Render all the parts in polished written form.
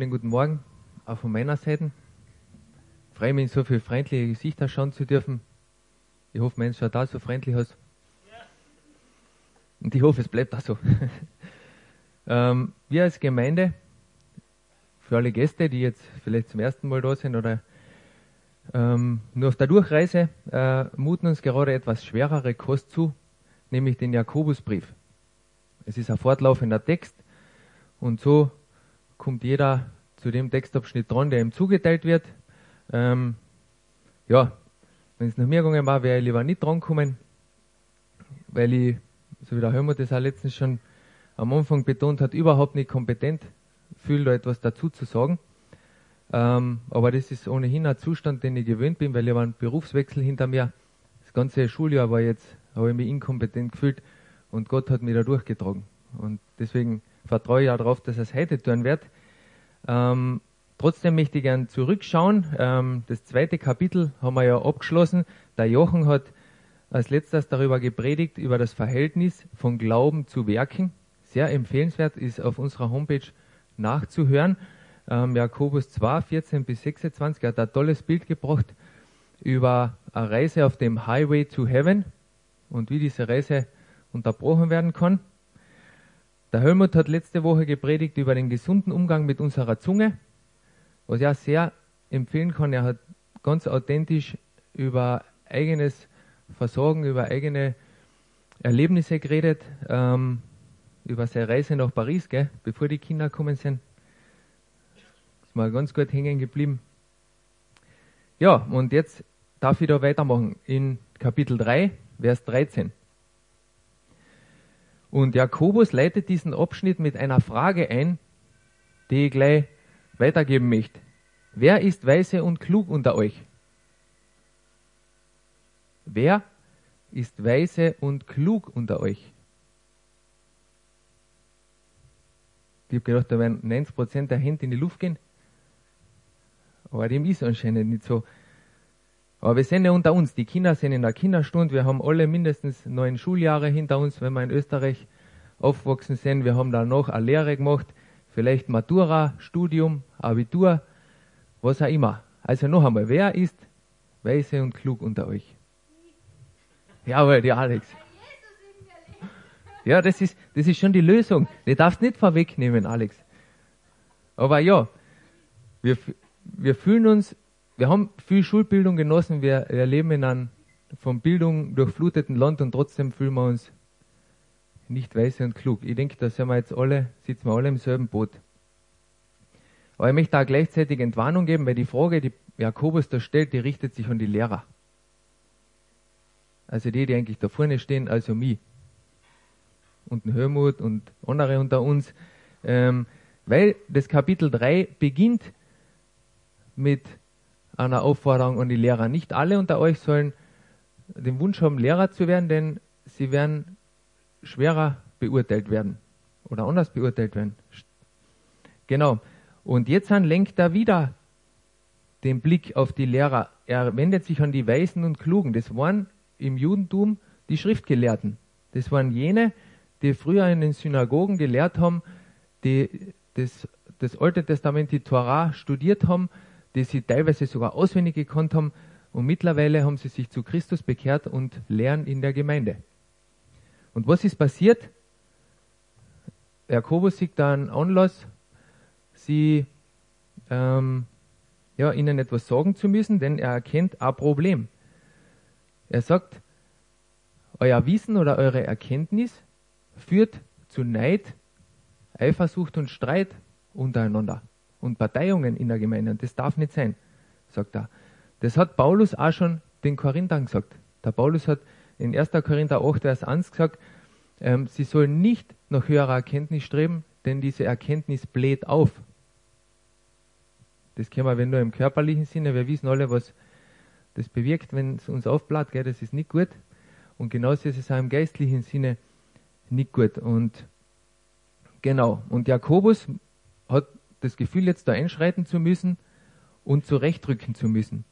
Schönen guten Morgen, auch von meiner Seite. Ich freue mich, so viele freundliche Gesichter schauen zu dürfen. Ich hoffe, Mensch, schaut da so freundlich aus. Und ich hoffe, es bleibt auch so. Wir als Gemeinde, für alle Gäste, die jetzt vielleicht zum ersten Mal da sind oder nur auf der Durchreise, muten uns gerade etwas schwerere Kost zu, nämlich den Jakobusbrief. Es ist ein fortlaufender Text und so kommt jeder zu dem Textabschnitt dran, der ihm zugeteilt wird. Wenn es nach mir gegangen war, wäre ich lieber nicht drankommen, weil ich, so wie der Helmut das auch letztens schon am Anfang betont hat, überhaupt nicht kompetent fühle, da etwas dazu zu sagen. Aber das ist ohnehin ein Zustand, den ich gewöhnt bin, weil ich habe einen Berufswechsel hinter mir. Das ganze Schuljahr war jetzt, habe ich mich inkompetent gefühlt und Gott hat mich da durchgetragen. Und deswegen vertraue ich auch darauf, dass er es heute tun wird. Trotzdem möchte ich gern zurückschauen. Das 2. Kapitel haben wir ja abgeschlossen. Der Jochen hat als letztes darüber gepredigt, über das Verhältnis von Glauben zu Werken. Sehr empfehlenswert, ist auf unserer Homepage nachzuhören. Jakobus 2, 14 bis 26 hat ein tolles Bild gebracht über eine Reise auf dem Highway to Heaven und wie diese Reise unterbrochen werden kann. Der Helmut hat letzte Woche gepredigt über den gesunden Umgang mit unserer Zunge, was ich auch sehr empfehlen kann. Er hat ganz authentisch über eigenes Versorgen, über eigene Erlebnisse geredet, über seine Reise nach Paris, gell, bevor die Kinder gekommen sind. Ist mal ganz gut hängen geblieben. Ja, und jetzt darf ich da weitermachen in Kapitel 3, Vers 13. Und Jakobus leitet diesen Abschnitt mit einer Frage ein, die ich gleich weitergeben möchte. Wer ist weise und klug unter euch? Wer ist weise und klug unter euch? Ich habe gedacht, da werden 90% der Hände in die Luft gehen. Aber dem ist anscheinend nicht so. Aber wir sind ja unter uns. Die Kinder sind in der Kinderstunde. Wir haben alle mindestens 9 Schuljahre hinter uns, wenn wir in Österreich aufgewachsen sind. Wir haben da noch eine Lehre gemacht. Vielleicht Matura, Studium, Abitur, was auch immer. Also noch einmal, wer ist weise und klug unter euch? Jawohl, die Alex. Ja, das ist schon die Lösung. Du darfst nicht vorwegnehmen, Alex. Aber ja, wir fühlen uns, wir haben viel Schulbildung genossen, wir leben in einem von Bildung durchfluteten Land und trotzdem fühlen wir uns nicht weise und klug. Ich denke, da sitzen wir alle im selben Boot. Aber ich möchte da gleichzeitig Entwarnung geben, weil die Frage, die Jakobus da stellt, die richtet sich an die Lehrer. Also die eigentlich da vorne stehen, also mich. Und den Helmut und andere unter uns. Weil das Kapitel 3 beginnt mit einer Aufforderung an die Lehrer. Nicht alle unter euch sollen den Wunsch haben, Lehrer zu werden, denn sie werden schwerer beurteilt werden oder anders beurteilt werden. Genau. Und jetzt lenkt er wieder den Blick auf die Lehrer. Er wendet sich an die Weisen und Klugen. Das waren im Judentum die Schriftgelehrten. Das waren jene, die früher in den Synagogen gelehrt haben, die das Alte Testament, die Torah studiert haben, die sie teilweise sogar auswendig gekannt haben und mittlerweile haben sie sich zu Christus bekehrt und lehren in der Gemeinde. Und was ist passiert? Jakobus sieht da einen Anlass, ihnen etwas sagen zu müssen, denn er erkennt ein Problem. Er sagt, euer Wissen oder eure Erkenntnis führt zu Neid, Eifersucht und Streit untereinander und Parteiungen in der Gemeinde. Und das darf nicht sein, sagt er. Das hat Paulus auch schon den Korinthern gesagt. Der Paulus hat in 1. Korinther 8, Vers 1 gesagt, sie sollen nicht nach höherer Erkenntnis streben, denn diese Erkenntnis bläht auf. Das kennen wir nur im körperlichen Sinne. Wir wissen alle, was das bewirkt, wenn es uns aufbläht. Gell? Das ist nicht gut. Und genauso ist es auch im geistlichen Sinne nicht gut. Und genau. Und Jakobus hat das Gefühl, jetzt da einschreiten zu müssen und zurechtrücken zu müssen.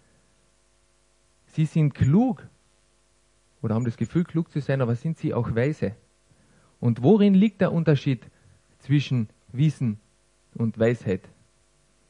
Sie sind klug oder haben das Gefühl, klug zu sein, aber sind sie auch weise? Und worin liegt der Unterschied zwischen Wissen und Weisheit?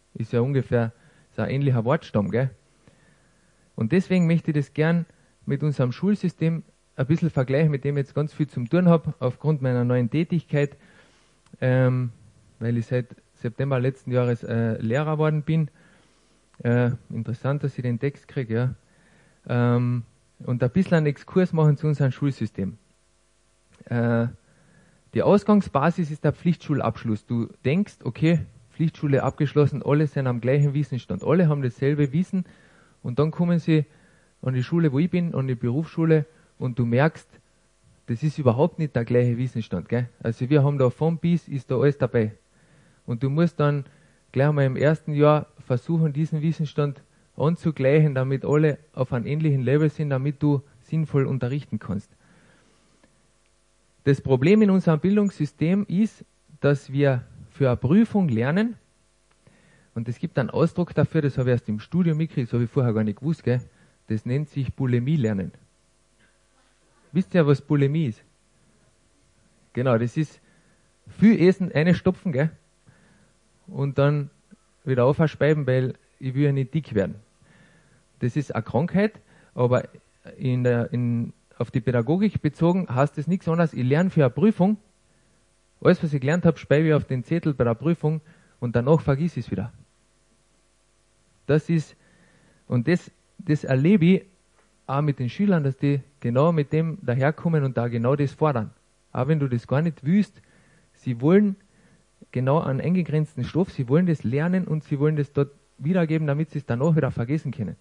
Ist ja ungefähr so ein ähnlicher Wortstamm, gell? Und deswegen möchte ich das gern mit unserem Schulsystem ein bisschen vergleichen, mit dem ich jetzt ganz viel zu tun habe, aufgrund meiner neuen Tätigkeit, weil ich seit September letzten Jahres Lehrer geworden bin. Interessant, dass ich den Text kriege, ja. Und ein bisschen einen Exkurs machen zu unserem Schulsystem. Die Ausgangsbasis ist der Pflichtschulabschluss. Du denkst, okay, Pflichtschule abgeschlossen, alle sind am gleichen Wissensstand, alle haben dasselbe Wissen und dann kommen sie an die Schule, wo ich bin, an die Berufsschule und du merkst, das ist überhaupt nicht der gleiche Wissensstand, gell? Also wir haben da von bis, ist da alles dabei. Und du musst dann gleich mal im ersten Jahr versuchen, diesen Wissensstand anzugleichen, damit alle auf einem ähnlichen Level sind, damit du sinnvoll unterrichten kannst. Das Problem in unserem Bildungssystem ist, dass wir für eine Prüfung lernen, und es gibt einen Ausdruck dafür, das habe ich erst im Studium mitgekriegt, das habe ich vorher gar nicht gewusst, gell? Das nennt sich Bulimie lernen. Wisst ihr, was Bulimie ist? Genau, das ist viel Essen, eine stopfen, gell? Und dann wieder aufspeiben, weil ich will ja nicht dick werden. Das ist eine Krankheit, aber auf die Pädagogik bezogen heißt das nichts anderes. Ich lerne für eine Prüfung, alles was ich gelernt habe, speibe ich auf den Zettel bei der Prüfung und danach vergiss ich es wieder. Das ist, und das erlebe ich auch mit den Schülern, dass die genau mit dem daherkommen und da genau das fordern. Auch wenn du das gar nicht willst, sie wollen genau einen eingegrenzten Stoff, sie wollen das lernen und sie wollen das dort wiedergeben, damit sie es danach wieder vergessen können.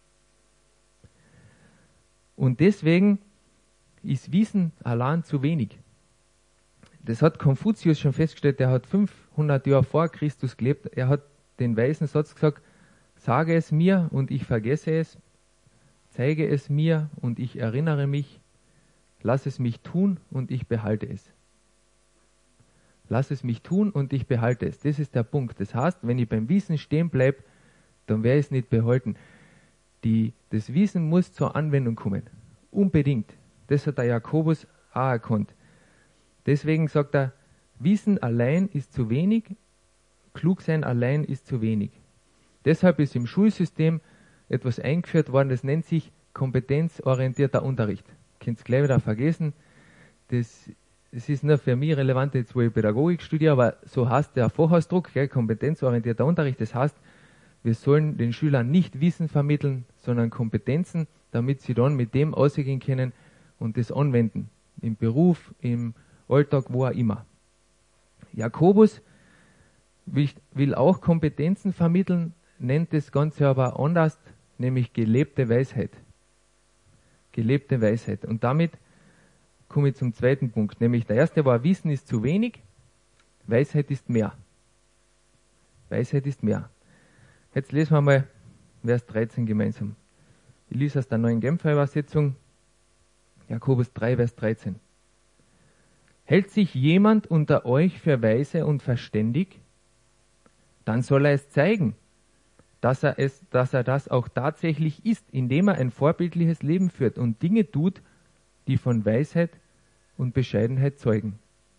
Und deswegen ist Wissen allein zu wenig. Das hat Konfuzius schon festgestellt, der hat 500 Jahre vor Christus gelebt. Er hat den weisen Satz gesagt, sage es mir und ich vergesse es, zeige es mir und ich erinnere mich, lass es mich tun und ich behalte es. Lass es mich tun und ich behalte es. Das ist der Punkt. Das heißt, wenn ich beim Wissen stehen bleibe, dann werde ich es nicht behalten. Das Wissen muss zur Anwendung kommen. Unbedingt. Das hat der Jakobus auch erkannt. Deswegen sagt er, Wissen allein ist zu wenig, klug sein allein ist zu wenig. Deshalb ist im Schulsystem etwas eingeführt worden, das nennt sich kompetenzorientierter Unterricht. Könnt ihr gleich wieder vergessen. Das ist nur für mich relevant, jetzt wo ich Pädagogik studiere, aber so heißt der Fachausdruck, gell, kompetenzorientierter Unterricht. Das heißt, wir sollen den Schülern nicht Wissen vermitteln, sondern Kompetenzen, damit sie dann mit dem ausgehen können und das anwenden. Im Beruf, im Alltag, wo auch immer. Jakobus will auch Kompetenzen vermitteln, nennt das Ganze aber anders, nämlich gelebte Weisheit. Gelebte Weisheit. Und damit komme ich zum zweiten Punkt, nämlich der erste war, Wissen ist zu wenig, Weisheit ist mehr. Weisheit ist mehr. Jetzt lesen wir mal Vers 13 gemeinsam. Ich lese aus der neuen Genfer Übersetzung, Jakobus 3, Vers 13. Hält sich jemand unter euch für weise und verständig, dann soll er es zeigen, dass er das auch tatsächlich ist, indem er ein vorbildliches Leben führt und Dinge tut, die von Weisheit und Bescheidenheit zeugen.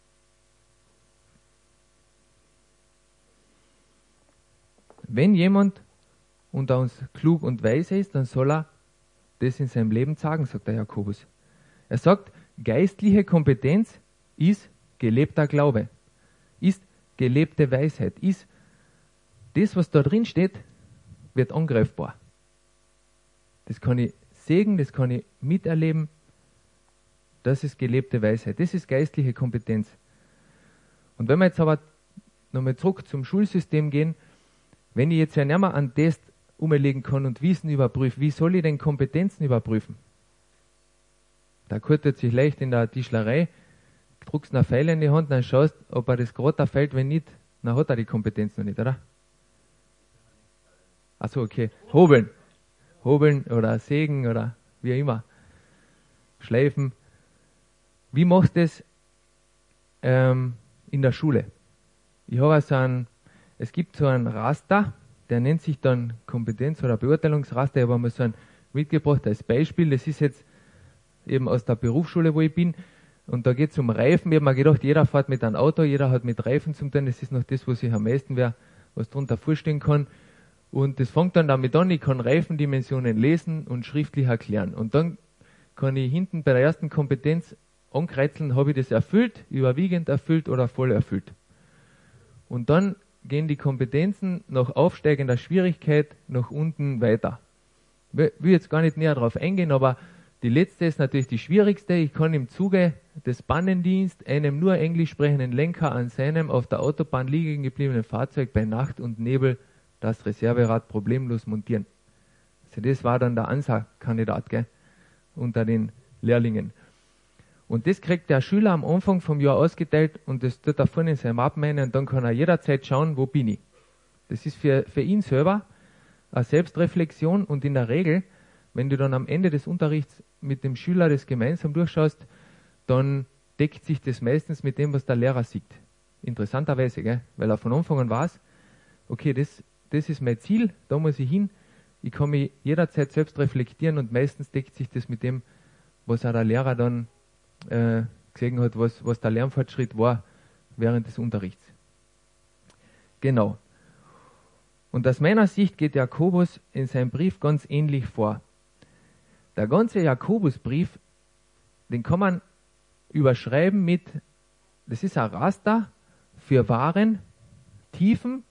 Wenn jemand unter uns klug und weise ist, dann soll er das in seinem Leben sagen, sagt der Jakobus. Er sagt, geistliche Kompetenz ist gelebter Glaube, ist gelebte Weisheit, ist das, was da drin steht, wird angreifbar. Das kann ich sehen, das kann ich miterleben. Das ist gelebte Weisheit, das ist geistliche Kompetenz. Und wenn wir jetzt aber nochmal zurück zum Schulsystem gehen, wenn ich jetzt ja nicht mehr einen Test umlegen kann und Wissen überprüfe, wie soll ich denn Kompetenzen überprüfen? Da kurtet sich leicht in der Tischlerei, druckst einen Pfeil in die Hand, dann schaust, ob er das gerade fällt, wenn nicht, dann hat er die Kompetenz noch nicht, oder? Achso, okay. Hobeln oder sägen oder wie auch immer. Schleifen. Wie machst du das in der Schule? Ich habe es gibt so einen Raster, der nennt sich dann Kompetenz- oder Beurteilungsraster. Ich habe einmal so einen mitgebracht als Beispiel. Das ist jetzt eben aus der Berufsschule, wo ich bin. Und da geht es um Reifen. Ich habe mir gedacht, jeder fährt mit einem Auto, jeder hat mit Reifen zu tun. Das ist noch das, was sich am meisten wer was darunter vorstellen kann. Und das fängt dann damit an, ich kann Reifendimensionen lesen und schriftlich erklären. Und dann kann ich hinten bei der ersten Kompetenz ankreuzeln, habe ich das erfüllt, überwiegend erfüllt oder voll erfüllt. Und dann gehen die Kompetenzen nach aufsteigender Schwierigkeit nach unten weiter. Ich will jetzt gar nicht näher darauf eingehen, aber die letzte ist natürlich die schwierigste. Ich kann im Zuge des Bannendienst einem nur englisch sprechenden Lenker an seinem auf der Autobahn liegen gebliebenen Fahrzeug bei Nacht und Nebel das Reserverad problemlos montieren. Also das war dann der ANSA-Kandidat, gell, unter den Lehrlingen. Und das kriegt der Schüler am Anfang vom Jahr ausgeteilt und das tut er vorne in seinem Mappen rein und dann kann er jederzeit schauen, wo bin ich. Das ist für ihn selber eine Selbstreflexion und in der Regel, wenn du dann am Ende des Unterrichts mit dem Schüler das gemeinsam durchschaust, dann deckt sich das meistens mit dem, was der Lehrer sieht. Interessanterweise, gell? Weil er von Anfang an weiß, okay, das ist mein Ziel, da muss ich hin, ich kann mich jederzeit selbst reflektieren und meistens deckt sich das mit dem, was auch der Lehrer dann gesehen hat, was der Lernfortschritt war während des Unterrichts. Genau. Und aus meiner Sicht geht Jakobus in seinem Brief ganz ähnlich vor. Der ganze Jakobusbrief, den kann man überschreiben mit, das ist ein Raster für wahren, tiefen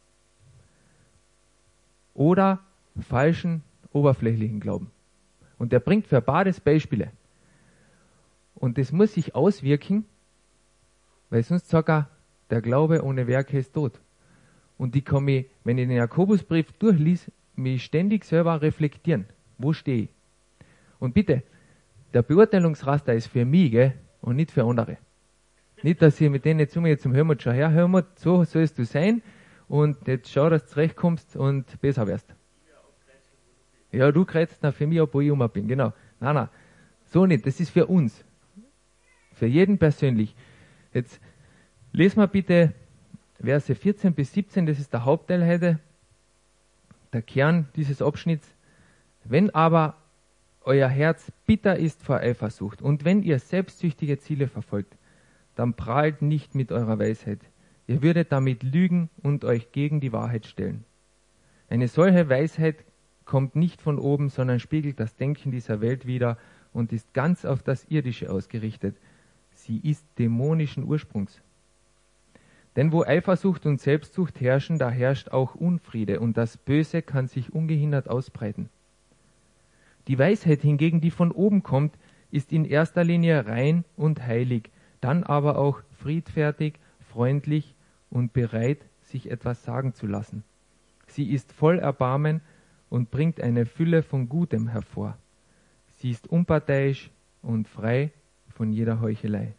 oder falschen, oberflächlichen Glauben. Und der bringt für beides Beispiele. Und das muss sich auswirken, weil sonst sagt er, der Glaube ohne Werke ist tot. Und ich kann mich, wenn ich den Jakobusbrief durchlies, mich ständig selber reflektieren. Wo stehe ich? Und bitte, der Beurteilungsraster ist für mich, gell, und nicht für andere. Nicht, dass ich mit denen zu mir zum Helmut schaue, Herr Helmut, so sollst du sein und jetzt schau, dass du zurechtkommst und besser wirst. Ja, du kreuzt für mich ab, wo ich bin, genau. Nein, so nicht, das ist für uns. Für jeden persönlich. Jetzt lesen wir bitte Verse 14 bis 17, das ist der Hauptteil heute, der Kern dieses Abschnitts. Wenn aber euer Herz bitter ist vor Eifersucht und wenn ihr selbstsüchtige Ziele verfolgt, dann prahlt nicht mit eurer Weisheit. Ihr würdet damit lügen und euch gegen die Wahrheit stellen. Eine solche Weisheit kommt nicht von oben, sondern spiegelt das Denken dieser Welt wider und ist ganz auf das Irdische ausgerichtet. Sie ist dämonischen Ursprungs. Denn wo Eifersucht und Selbstsucht herrschen, da herrscht auch Unfriede und das Böse kann sich ungehindert ausbreiten. Die Weisheit hingegen, die von oben kommt, ist in erster Linie rein und heilig, dann aber auch friedfertig, freundlich und bereit, sich etwas sagen zu lassen. Sie ist voll Erbarmen und bringt eine Fülle von Gutem hervor. Sie ist unparteiisch und frei von jeder Heuchelei.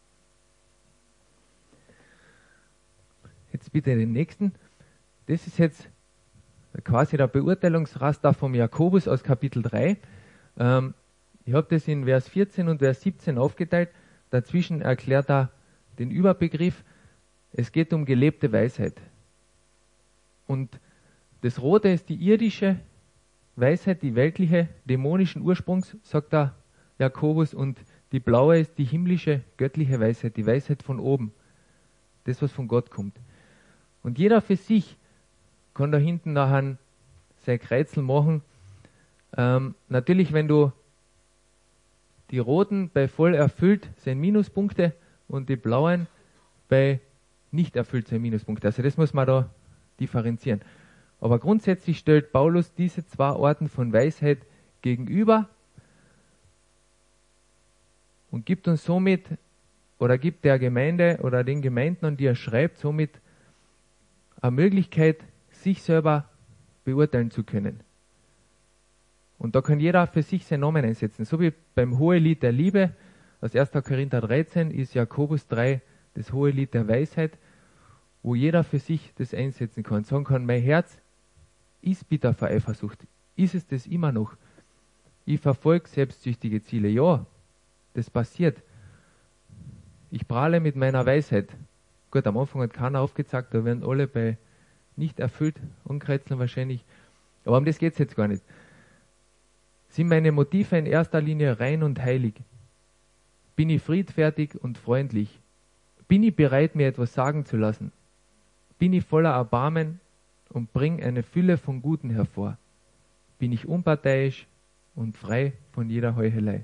Jetzt bitte den nächsten. Das ist jetzt quasi der Beurteilungsraster vom Jakobus aus Kapitel 3. Ich habe das in Vers 14 und Vers 17 aufgeteilt. Dazwischen erklärt er den Überbegriff. Es geht um gelebte Weisheit. Und das Rote ist die irdische Weisheit, die weltliche, dämonischen Ursprungs, sagt der Jakobus, und die blaue ist die himmlische, göttliche Weisheit, die Weisheit von oben. Das, was von Gott kommt. Und jeder für sich kann da hinten nachher sein Kreuzel machen. Natürlich, wenn du die roten bei voll erfüllt sind Minuspunkte und die blauen bei nicht erfüllt sind Minuspunkte. Also das muss man da differenzieren. Aber grundsätzlich stellt Paulus diese zwei Arten von Weisheit gegenüber und gibt uns somit, oder gibt der Gemeinde oder den Gemeinden, an die er schreibt, somit eine Möglichkeit, sich selber beurteilen zu können. Und da kann jeder für sich seinen Namen einsetzen. So wie beim Hohelied der Liebe, aus 1. Korinther 13 ist Jakobus 3 das Hohelied der Weisheit, wo jeder für sich das einsetzen kann. Sagen kann, mein Herz ist bitter vor Eifersucht. Ist es das immer noch? Ich verfolge selbstsüchtige Ziele. Ja, das passiert. Ich prahle mit meiner Weisheit. Gut, am Anfang hat keiner aufgezeigt, da werden alle bei nicht erfüllt ankreuzeln wahrscheinlich. Aber um das geht es jetzt gar nicht. Sind meine Motive in erster Linie rein und heilig? Bin ich friedfertig und freundlich? Bin ich bereit, mir etwas sagen zu lassen? Bin ich voller Erbarmen und bring eine Fülle von Guten hervor. Bin ich unparteiisch und frei von jeder Heuchelei.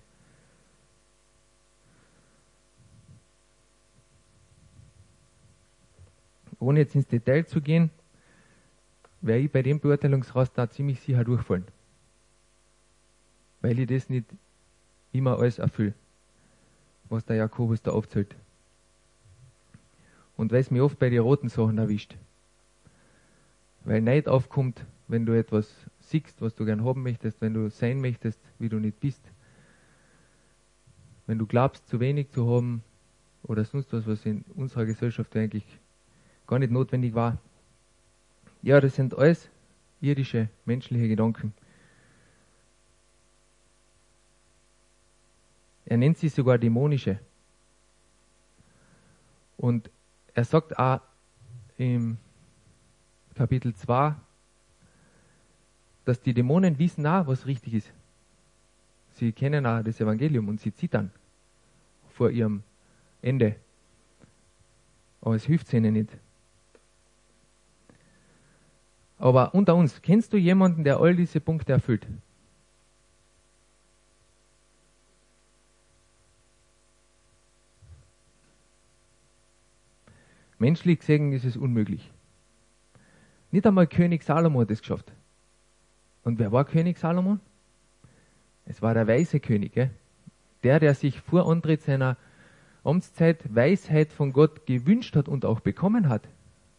Ohne jetzt ins Detail zu gehen, werde ich bei dem Beurteilungsraster ziemlich sicher durchfallen. Weil ich das nicht immer alles erfülle, was der Jakobus da aufzählt. Und weil es mich oft bei den roten Sachen erwischt. Weil Neid aufkommt, wenn du etwas siehst, was du gern haben möchtest, wenn du sein möchtest, wie du nicht bist. Wenn du glaubst, zu wenig zu haben oder sonst was in unserer Gesellschaft eigentlich gar nicht notwendig war. Ja, das sind alles irdische, menschliche Gedanken. Er nennt sie sogar dämonische. Und er sagt auch im Kapitel 2, dass die Dämonen wissen auch, was richtig ist. Sie kennen auch das Evangelium und sie zittern vor ihrem Ende. Aber es hilft ihnen nicht. Aber unter uns, kennst du jemanden, der all diese Punkte erfüllt? Menschlich gesehen ist es unmöglich. Nicht einmal König Salomo hat es geschafft. Und wer war König Salomo? Es war der weise König, gell? Der sich vor Antritt seiner Amtszeit Weisheit von Gott gewünscht hat und auch bekommen hat.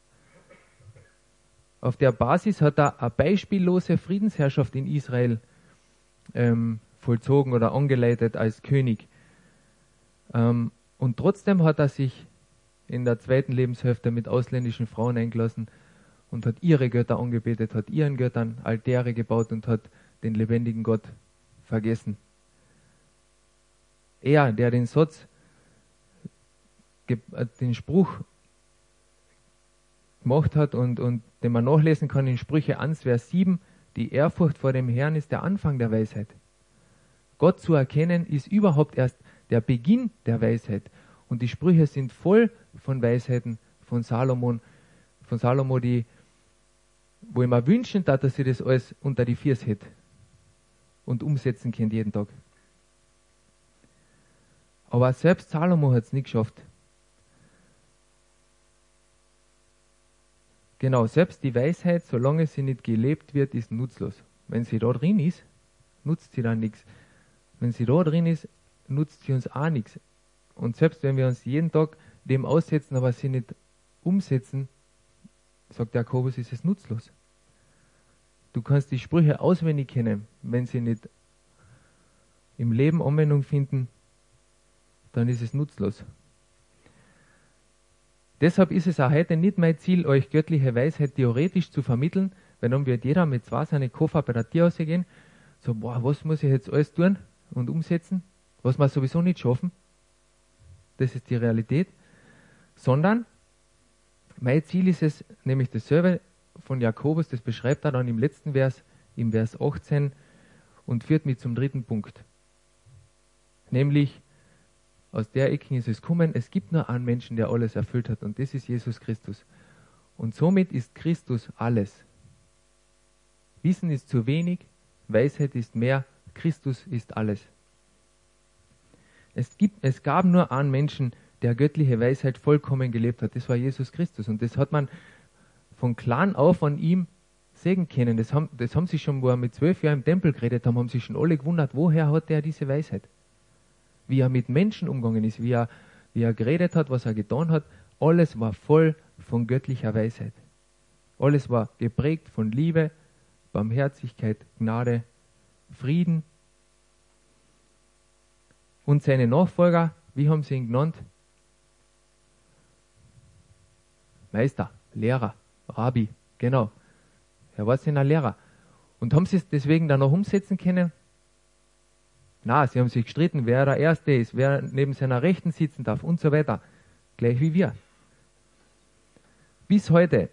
Auf der Basis hat er eine beispiellose Friedensherrschaft in Israel vollzogen oder angeleitet als König. Und trotzdem hat er sich in der zweiten Lebenshälfte mit ausländischen Frauen eingelassen und hat ihre Götter angebetet, hat ihren Göttern Altäre gebaut und hat den lebendigen Gott vergessen. Er, der den Spruch gemacht hat und den man nachlesen kann in Sprüche 1, Vers 7, die Ehrfurcht vor dem Herrn ist der Anfang der Weisheit. Gott zu erkennen ist überhaupt erst der Beginn der Weisheit. Und die Sprüche sind voll von Weisheiten von Salomo, die, wo ich mir wünschen darf, dass sie das alles unter die Füße hätte und umsetzen könnt jeden Tag. Aber selbst Salomo hat es nicht geschafft. Genau, selbst die Weisheit, solange sie nicht gelebt wird, ist nutzlos. Wenn sie da drin ist, nutzt sie dann nichts. Wenn sie da drin ist, nutzt sie uns auch nichts. Und selbst wenn wir uns jeden Tag dem aussetzen, aber sie nicht umsetzen, sagt Jakobus, ist es nutzlos. Du kannst die Sprüche auswendig kennen, wenn sie nicht im Leben Anwendung finden, dann ist es nutzlos. Deshalb ist es auch heute nicht mein Ziel, euch göttliche Weisheit theoretisch zu vermitteln, weil dann wird jeder mit zwei seine Koffer bei der Tierhause gehen, so, was muss ich jetzt alles tun und umsetzen, was wir sowieso nicht schaffen. Das ist die Realität. Sondern mein Ziel ist es, nämlich dasselbe von Jakobus, das beschreibt er dann im letzten Vers, im Vers 18 und führt mich zum dritten Punkt. Nämlich, aus der Ecke ist es gekommen, es gibt nur einen Menschen, der alles erfüllt hat und das ist Jesus Christus. Und somit ist Christus alles. Wissen ist zu wenig, Weisheit ist mehr, Christus ist alles. Es gab nur einen Menschen, der göttliche Weisheit vollkommen gelebt hat. Das war Jesus Christus. Und das hat man von klein auf an ihm sehen können. Das haben sie schon, wo er mit 12 Jahren im Tempel geredet haben sich schon alle gewundert, woher hat er diese Weisheit? Wie er mit Menschen umgegangen ist, wie er geredet hat, was er getan hat. Alles war voll von göttlicher Weisheit. Alles war geprägt von Liebe, Barmherzigkeit, Gnade, Frieden. Und seine Nachfolger, wie haben sie ihn genannt? Meister, Lehrer, Rabbi, genau. Er war sein Lehrer. Und haben sie es deswegen dann noch umsetzen können? Na, sie haben sich gestritten, wer der Erste ist, wer neben seiner Rechten sitzen darf und so weiter. Gleich wie wir. Bis heute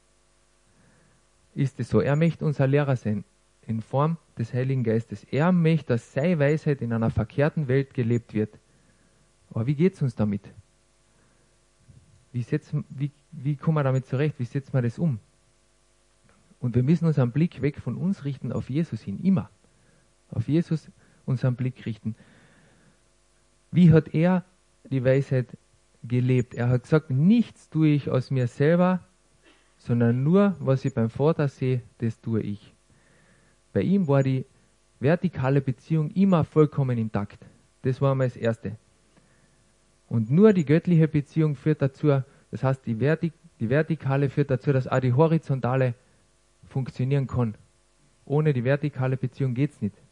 ist es so, er möchte unser Lehrer sein, in Form des Heiligen Geistes. Er möchte, dass seine Weisheit in einer verkehrten Welt gelebt wird. Aber wie geht es uns damit? Wie kommen wir damit zurecht? Wie setzen wir das um? Und wir müssen unseren Blick weg von uns richten auf Jesus hin, immer. Auf Jesus unseren Blick richten. Wie hat er die Weisheit gelebt? Er hat gesagt, nichts tue ich aus mir selber, sondern nur, was ich beim Vater sehe, das tue ich. Bei ihm war die vertikale Beziehung immer vollkommen intakt. Das war einmal das Erste. Und nur die göttliche Beziehung führt dazu, das heißt, die vertikale führt dazu, dass auch die horizontale funktionieren kann. Ohne die vertikale Beziehung geht's nicht.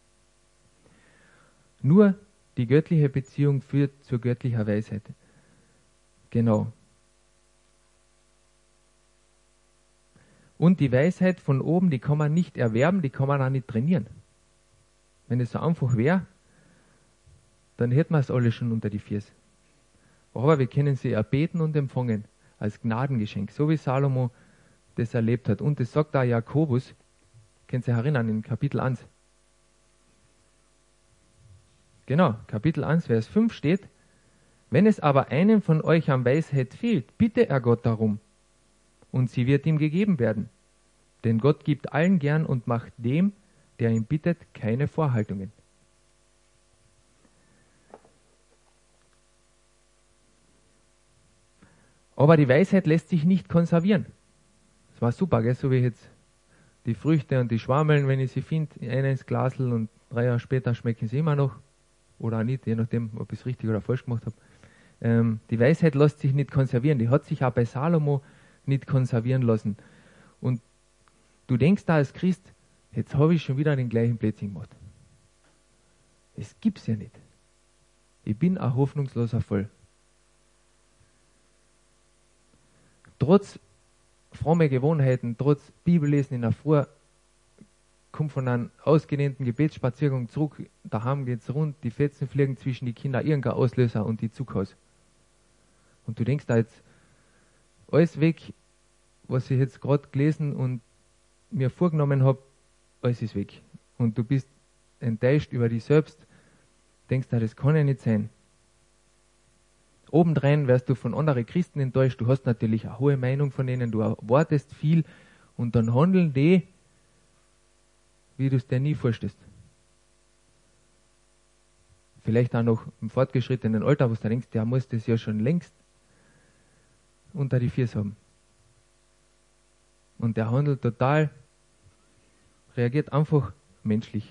Nur die göttliche Beziehung führt zur göttlicher Weisheit. Genau. Und die Weisheit von oben, die kann man nicht erwerben, die kann man auch nicht trainieren. Wenn es so einfach wäre, dann hätten wir es alle schon unter die Füße. Aber wir können sie erbeten und empfangen als Gnadengeschenk, so wie Salomo das erlebt hat. Und das sagt da Jakobus, könnt ihr euch erinnern, in Kapitel 1. Genau, Kapitel 1, Vers 5 steht, wenn es aber einem von euch an Weisheit fehlt, bitte er Gott darum, und sie wird ihm gegeben werden. Denn Gott gibt allen gern und macht dem, der ihn bittet, keine Vorhaltungen. Aber die Weisheit lässt sich nicht konservieren. Das war super, gell? So wie jetzt die Früchte und die Schwammeln, wenn ich sie finde, einer ins Glasl und 3 Jahre später schmecken sie immer noch. Oder auch nicht, je nachdem, ob ich es richtig oder falsch gemacht habe. Die Weisheit lässt sich nicht konservieren. Die hat sich auch bei Salomo nicht konservieren lassen. Und du denkst da als Christ, jetzt habe ich schon wieder den gleichen Blödsinn gemacht. Das gibt's ja nicht. Ich bin ein hoffnungsloser Fall. Trotz fromme Gewohnheiten, trotz Bibellesen in der Früh, kommt von einem ausgedehnten Gebetsspaziergang zurück, daheim geht's rund, die Fetzen fliegen zwischen die Kinder, irgendein Auslöser und die Zuckhaus. Und du denkst da jetzt, alles weg, was ich jetzt gerade gelesen und mir vorgenommen habe, alles ist weg. Und du bist enttäuscht über dich selbst, denkst da, das kann ja nicht sein. Obendrein wirst du von anderen Christen enttäuscht, du hast natürlich eine hohe Meinung von denen, du erwartest viel und dann handeln die, wie du es dir nie vorstellst. Vielleicht auch noch im fortgeschrittenen Alter, wo du denkst, der muss das ja schon längst unter die Füße haben. Und der handelt total, reagiert einfach menschlich.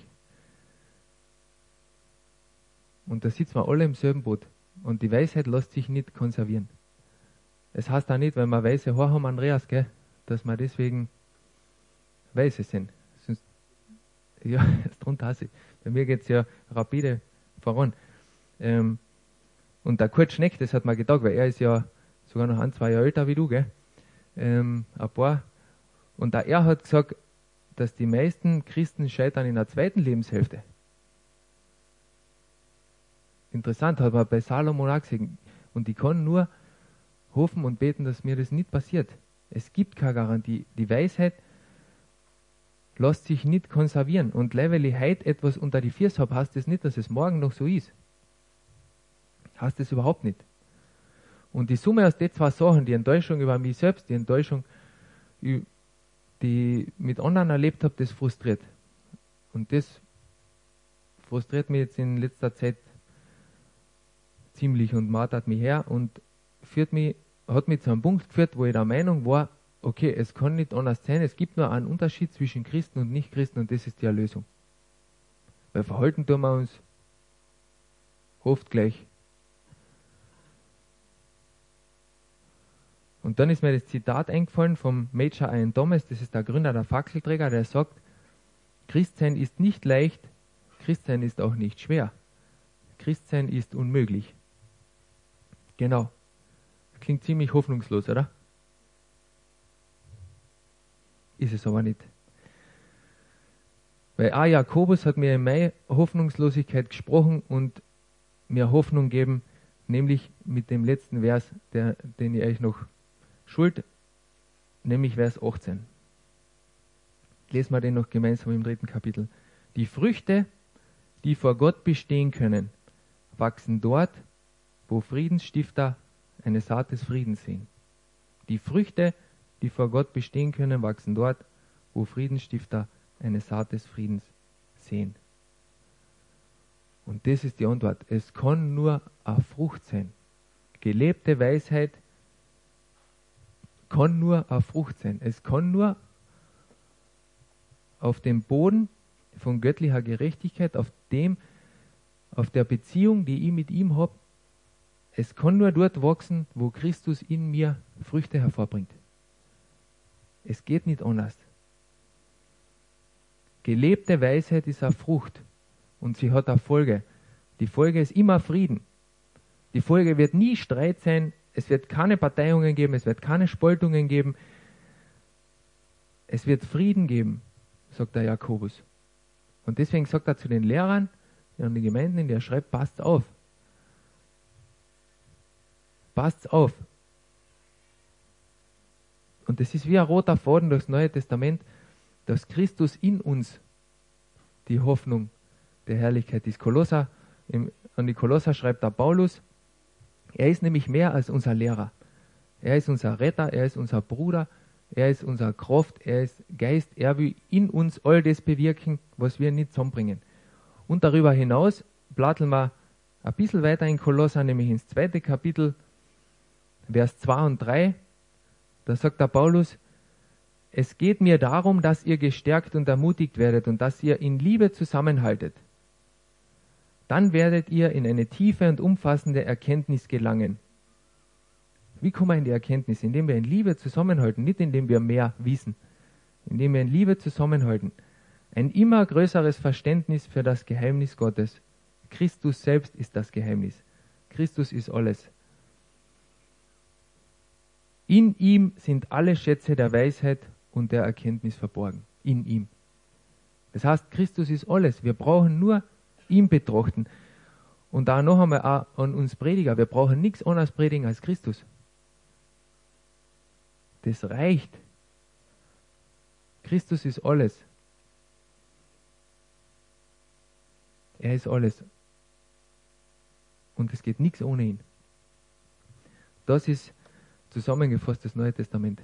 Und da sitzen wir alle im selben Boot. Und die Weisheit lässt sich nicht konservieren. Es heißt auch nicht, wenn wir weise Haare haben, Andreas, gell, dass wir deswegen weise sind. Sonst, ja, drunter hasse ich. Bei mir geht's ja rapide voran. Und der Kurt Schneck, das hat mir gedacht, weil er ist ja sogar noch 1-2 Jahre älter wie du, gell? Ein paar. Und da er hat gesagt, dass die meisten Christen scheitern in der zweiten Lebenshälfte. Interessant, hat man bei Salomo auch gesehen. Und ich kann nur hoffen und beten, dass mir das nicht passiert. Es gibt keine Garantie. Die Weisheit lässt sich nicht konservieren. Und weil ich heute etwas unter die Füße habe, heißt das nicht, dass es morgen noch so ist. Heißt das überhaupt nicht. Und die Summe aus den zwei Sachen, die Enttäuschung über mich selbst, die Enttäuschung, die ich mit anderen erlebt habe, das frustriert. Und das frustriert mich jetzt in letzter Zeit ziemlich und martert mich her und hat mich zu einem Punkt geführt, wo ich der Meinung war, okay, es kann nicht anders sein, es gibt nur einen Unterschied zwischen Christen und Nichtchristen und das ist die Erlösung. Weil verhalten tun wir uns oft gleich. Und dann ist mir das Zitat eingefallen vom Major Ian Thomas, das ist der Gründer der Fackelträger, der sagt, Christsein ist nicht leicht, Christsein ist auch nicht schwer. Christsein ist unmöglich. Genau. Klingt ziemlich hoffnungslos, oder? Ist es aber nicht. Weil auch Jakobus hat mir in meiner Hoffnungslosigkeit gesprochen und mir Hoffnung gegeben, nämlich mit dem letzten Vers, den ich euch noch schuld, nämlich Vers 18. Lesen wir den noch gemeinsam im 3. Kapitel. Die Früchte, die vor Gott bestehen können, wachsen dort, wo Friedensstifter eine Saat des Friedens sehen. Die Früchte, die vor Gott bestehen können, wachsen dort, wo Friedensstifter eine Saat des Friedens sehen. Und das ist die Antwort. Es kann nur eine Frucht sein. Gelebte Weisheit kann nur eine Frucht sein. Es kann nur auf dem Boden von göttlicher Gerechtigkeit, auf der Beziehung, die ich mit ihm habe, es kann nur dort wachsen, wo Christus in mir Früchte hervorbringt. Es geht nicht anders. Gelebte Weisheit ist eine Frucht und sie hat eine Folge. Die Folge ist immer Frieden. Die Folge wird nie Streit sein, es wird keine Parteiungen geben, es wird keine Spaltungen geben. Es wird Frieden geben, sagt der Jakobus. Und deswegen sagt er zu den Lehrern und den Gemeinden, in der er schreibt, passt auf. Passt auf. Und das ist wie ein roter Faden durchs Neue Testament, dass Christus in uns die Hoffnung der Herrlichkeit ist. An die Kolosser schreibt der Paulus, er ist nämlich mehr als unser Lehrer. Er ist unser Retter, er ist unser Bruder, er ist unsere Kraft, er ist Geist, er will in uns all das bewirken, was wir nicht zusammenbringen. Und darüber hinaus platteln wir ein bisschen weiter in Kolosser, nämlich ins 2. Kapitel, Vers 2 und 3, da sagt der Paulus, es geht mir darum, dass ihr gestärkt und ermutigt werdet und dass ihr in Liebe zusammenhaltet. Dann werdet ihr in eine tiefe und umfassende Erkenntnis gelangen. Wie kommen wir in die Erkenntnis? Indem wir in Liebe zusammenhalten, nicht indem wir mehr wissen. Indem wir in Liebe zusammenhalten. Ein immer größeres Verständnis für das Geheimnis Gottes. Christus selbst ist das Geheimnis. Christus ist alles. In ihm sind alle Schätze der Weisheit und der Erkenntnis verborgen. In ihm. Das heißt, Christus ist alles. Wir brauchen nur ihn betrachten. Und da noch einmal auch an uns Prediger. Wir brauchen nichts anderes predigen als Christus. Das reicht. Christus ist alles. Er ist alles. Und es geht nichts ohne ihn. Das ist zusammengefasst das Neue Testament.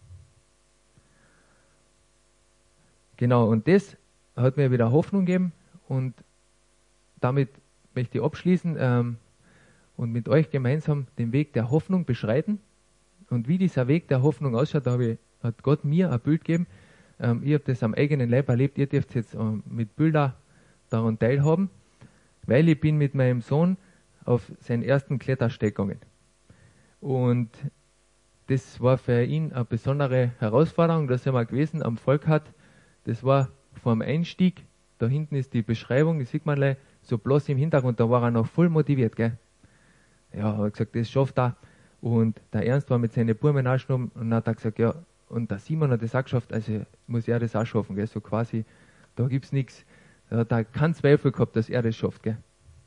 Genau, und das hat mir wieder Hoffnung gegeben und damit möchte ich abschließen und mit euch gemeinsam den Weg der Hoffnung beschreiten. Und wie dieser Weg der Hoffnung ausschaut, hat Gott mir ein Bild gegeben. Ich habe das am eigenen Leib erlebt, ihr dürft jetzt mit Bildern daran teilhaben, weil ich bin mit meinem Sohn auf seinen ersten Klettersteig gegangen. Und das war für ihn eine besondere Herausforderung, dass er mal gewesen am Volk hat. Das war vor dem Einstieg, da hinten ist die Beschreibung, die sieht man gleich, so bloß im Hintergrund, da war er noch voll motiviert, gell. Ja, habe gesagt, das schafft er. Und der Ernst war mit seinen Burmen angeschnitten und hat gesagt, ja, und der Simon hat das auch geschafft, also muss er das auch schaffen, gell, so quasi, da gibt's nichts. Da hat er keinen Zweifel gehabt, dass er das schafft, gell.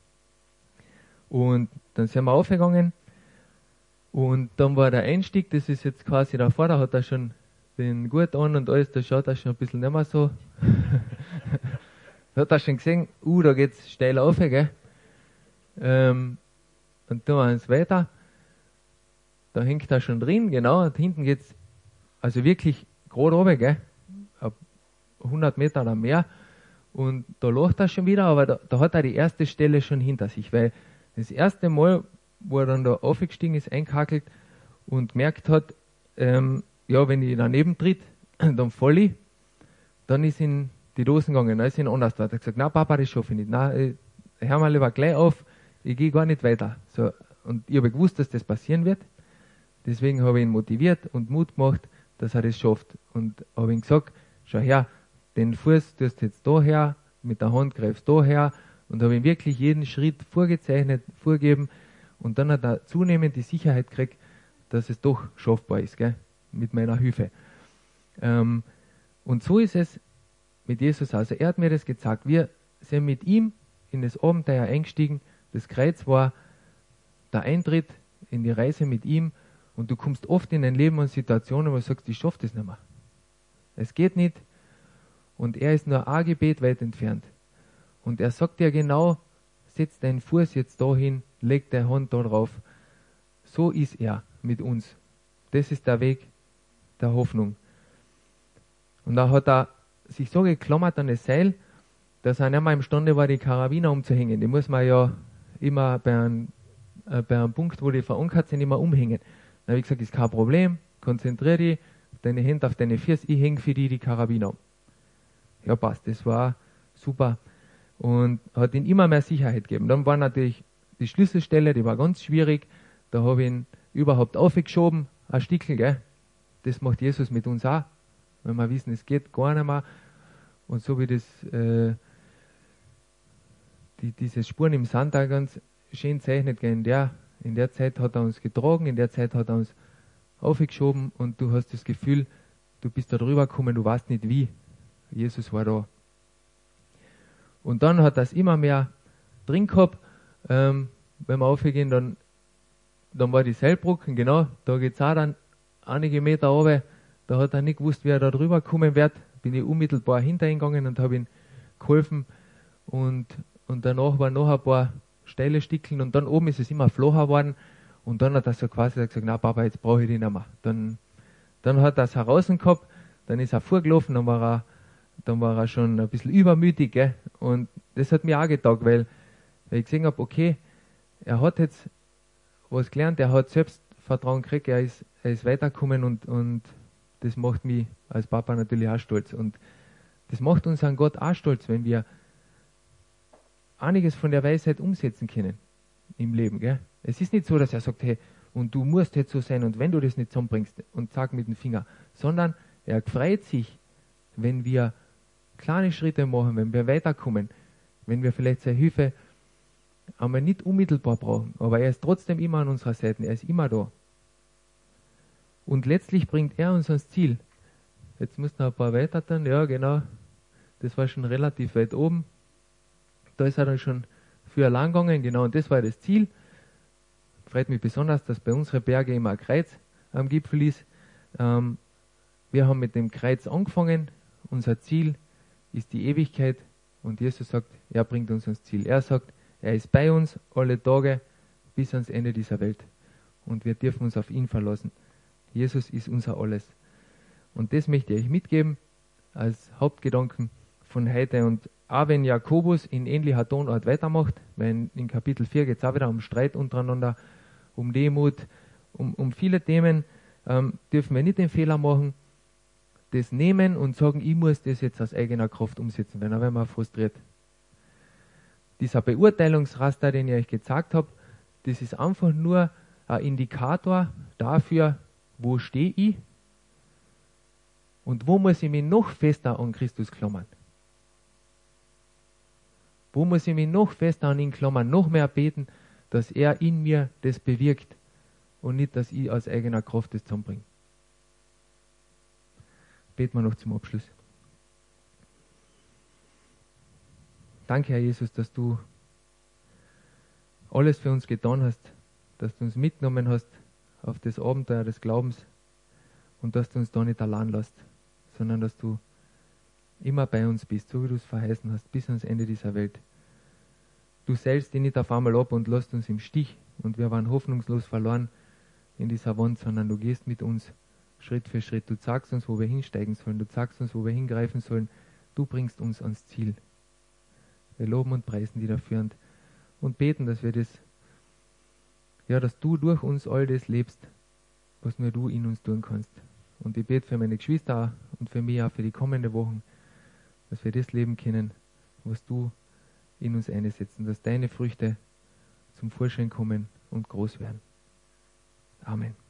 Und dann sind wir aufgegangen und dann war der Einstieg, das ist jetzt quasi davor, da hat er schon den Gurt an und alles, da schaut er schon ein bisschen nicht mehr so. Da hat er schon gesehen, da geht's steil auf, gell. Und dann waren es weiter. Da hängt er schon drin, genau, und hinten geht's also wirklich gerade runter, gell. 100 Meter oder mehr. Und da lacht er schon wieder, aber da hat er die erste Stelle schon hinter sich, weil das erste Mal, wo er dann da aufgestiegen ist, eingehackelt und gemerkt hat, ja, wenn ich daneben tritt, dann falle ich, dann ist in die Dosen gegangen, dann ist ihn anders. Da hat er gesagt, na Papa, das schaffe ich nicht, na, hör mal lieber gleich auf, ich gehe gar nicht weiter. So, und ich habe gewusst, dass das passieren wird, deswegen habe ich ihn motiviert und Mut gemacht, dass er das schafft. Und habe ihm gesagt, schau her, den Fuß tust du jetzt da her, mit der Hand greifst du da her, und habe ihm wirklich jeden Schritt vorgezeichnet, vorgegeben, und dann hat er zunehmend die Sicherheit gekriegt, dass es doch schaffbar ist, gell? Mit meiner Hilfe. Und so ist es mit Jesus. Also er hat mir das gezeigt. Wir sind mit ihm in das Abenteuer eingestiegen. Das Kreuz war der Eintritt in die Reise mit ihm. Und du kommst oft in dein Leben an Situationen, wo du sagst, ich schaffe das nicht mehr. Es geht nicht. Und er ist nur ein Gebet weit entfernt. Und er sagt dir genau, setz deinen Fuß jetzt dahin, leg deine Hand da drauf. So ist er mit uns. Das ist der Weg der Hoffnung. Und da hat er sich so geklammert an das Seil, dass er nicht mehr imstande war, die Karabiner umzuhängen. Die muss man ja immer bei einem Punkt, wo die verankert sind, immer umhängen. Dann habe ich gesagt, ist kein Problem, konzentriere dich, deine Hände auf deine Füße, ich hänge für die Karabiner um. Ja, passt, das war super. Und hat ihm immer mehr Sicherheit gegeben. Dann war natürlich die Schlüsselstelle, die war ganz schwierig. Da habe ich ihn überhaupt aufgeschoben, ein Stickel, gell. Das macht Jesus mit uns auch. Wenn wir wissen, es geht gar nicht mehr. Und so wie das, diese Spuren im Sand auch ganz schön zeichnet, gell. In der Zeit hat er uns getragen, in der Zeit hat er uns aufgeschoben und du hast das Gefühl, du bist da drüber gekommen, du weißt nicht wie. Jesus war da. Und dann hat er es immer mehr drin gehabt. Wenn wir aufgehen, dann war die Seilbrücken, genau, da geht es auch dann einige Meter runter. Da hat er nicht gewusst, wie er da drüber kommen wird. Bin ich unmittelbar hinter ihn gegangen und habe ihm geholfen. Und danach waren noch ein paar steile Stickeln und dann oben ist es immer flacher geworden. Und dann hat er so quasi gesagt, na Papa, jetzt brauche ich dich nicht mehr. Dann hat er es heraus gehabt, dann ist er vorgelaufen, dann war er schon ein bisschen übermütig, gell? Und das hat mir auch getaugt, weil ich gesehen habe, okay, er hat jetzt was gelernt, er hat Selbstvertrauen gekriegt, er ist weitergekommen und das macht mich als Papa natürlich auch stolz. Und das macht unseren Gott auch stolz, wenn wir einiges von der Weisheit umsetzen können im Leben, gell? Es ist nicht so, dass er sagt, hey, und du musst jetzt so sein und wenn du das nicht zusammenbringst und sag mit dem Finger, sondern er freut sich, wenn wir kleine Schritte machen, wenn wir weiterkommen, wenn wir vielleicht seine Hilfe einmal nicht unmittelbar brauchen, aber er ist trotzdem immer an unserer Seite, er ist immer da. Und letztlich bringt er uns ans Ziel. Jetzt müssen wir ein paar weiter dann, ja genau, das war schon relativ weit oben. Da ist er dann schon für lang gegangen, genau, und das war das Ziel. Freut mich besonders, dass bei unseren Bergen immer ein Kreuz am Gipfel ist. Wir haben mit dem Kreuz angefangen, unser Ziel ist die Ewigkeit und Jesus sagt, er bringt uns ans Ziel. Er sagt, er ist bei uns alle Tage bis ans Ende dieser Welt und wir dürfen uns auf ihn verlassen. Jesus ist unser Alles. Und das möchte ich euch mitgeben als Hauptgedanken von heute. Und auch wenn Jakobus in ähnlicher Tonart weitermacht, weil in Kapitel 4 geht es auch wieder um Streit untereinander, um Demut, um viele Themen, dürfen wir nicht den Fehler machen, das nehmen und sagen, ich muss das jetzt aus eigener Kraft umsetzen, weil dann werden wir frustriert. Dieser Beurteilungsraster, den ich euch gezeigt habe, das ist einfach nur ein Indikator dafür, wo stehe ich und wo muss ich mich noch fester an Christus klammern. Wo muss ich mich noch fester an ihn klammern, noch mehr beten, dass er in mir das bewirkt und nicht, dass ich aus eigener Kraft das zusammenbringe. Beten wir noch zum Abschluss. Danke, Herr Jesus, dass du alles für uns getan hast, dass du uns mitgenommen hast auf das Abenteuer des Glaubens und dass du uns da nicht allein lässt, sondern dass du immer bei uns bist, so wie du es verheißen hast, bis ans Ende dieser Welt. Du seilst dich nicht auf einmal ab und lässt uns im Stich und wir waren hoffnungslos verloren in dieser Wand, sondern du gehst mit uns Schritt für Schritt. Du sagst uns, wo wir hinsteigen sollen, du sagst uns, wo wir hingreifen sollen. Du bringst uns ans Ziel. Wir loben und preisen dich dafür und beten, dass wir das, ja, dass du durch uns all das lebst, was nur du in uns tun kannst. Und ich bete für meine Geschwister und für mich auch für die kommenden Wochen, dass wir das leben können, was du in uns einsetzen, dass deine Früchte zum Vorschein kommen und groß werden. Amen.